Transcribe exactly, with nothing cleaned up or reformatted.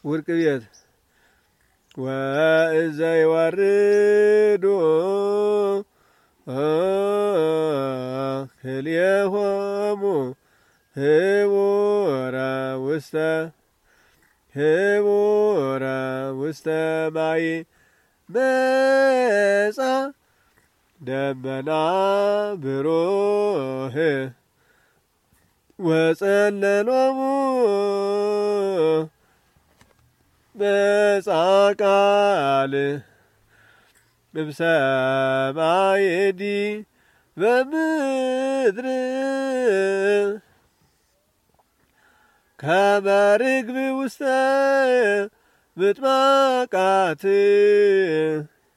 ወርቅ ቤት ወእዘ ይወርዱ ክልኤሆሙ ህቡረ ውስተ ህቡረ ውስተ ማይ መጻ ደመና ብሩህ ወጸለሎሙ መጻ ቃል እምሰማይ በምድር ከመ ርግብ ውስተ ምጥማቃት